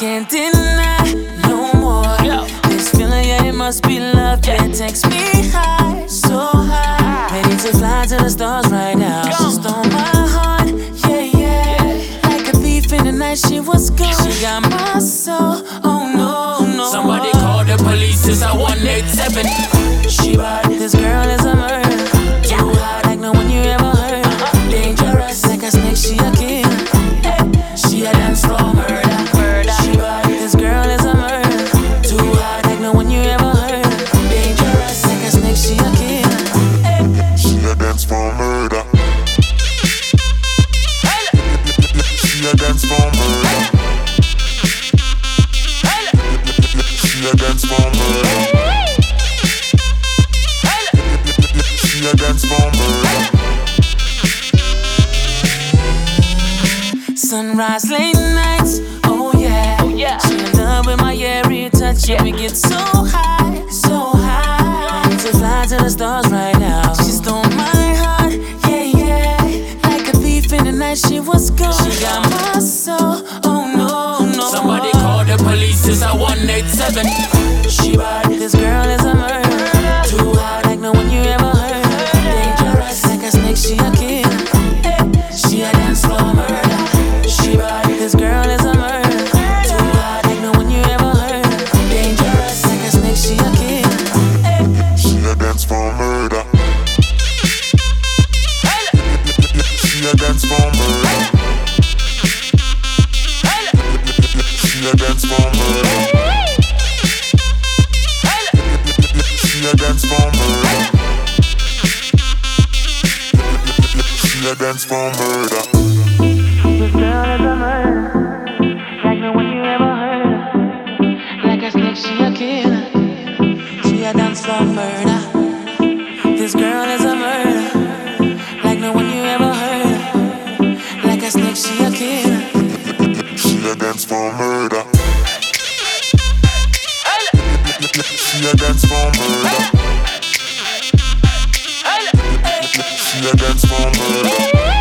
can't deny no more. This feeling, yeah, it must be love. Yeah, it takes me high, so high. Ready to fly to the stars right now. She stole my heart, yeah, yeah. Like a thief in the night, she was gone. She got my soul, oh no, no. Somebody call the police, it's a 187. She bad, this girl is a murder. Too hot, like no one you ever heard. Dangerous, like a snake, she a killer. She a dance floor murder. She bad, this girl is a murder. Too hot, like no one you ever heard. Dangerous, like a snake, she a killer. She a dance for murder. She a dance for murder. She a dance for murder. She a dance for murder. Sunrise, late nights, oh yeah. She in love with my every touch, yeah. We get so high, so high. Need to fly to the stars right now. She stole my heart, yeah, yeah. Like a thief in the night, she was gone. She got my soul, oh no, no. Somebody call the police, it's a 187. She bad, this girl is a murder. Too hot, like no one you ever heard. Dangerous, like a snake, she a killer. She a dance floor murder. She bad, this girl is a murder. Too hot, like no one you ever heard. Dangerous, like a snake, she a killer. She a dance for murder. She a dance for murder. She a dance for murder. She a dance for murder. She a dance for murder. This girl is a murder, like no one you ever heard. Like a snake, she a killer. She a dance for murder. This girl is a murder, like no one you ever heard. Like a snake, she a killer. She a dance for murder. She a dance for murder. She a dance for murder.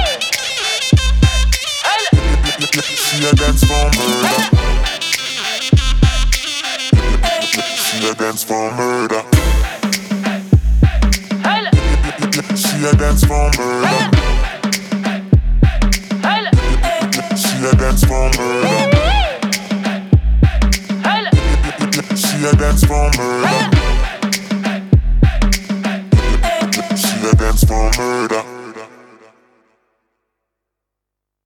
She a dance for murder. She a dance for murder. She a dance for murder. She a dance for murder. She a dance for murder. She a dance for murder.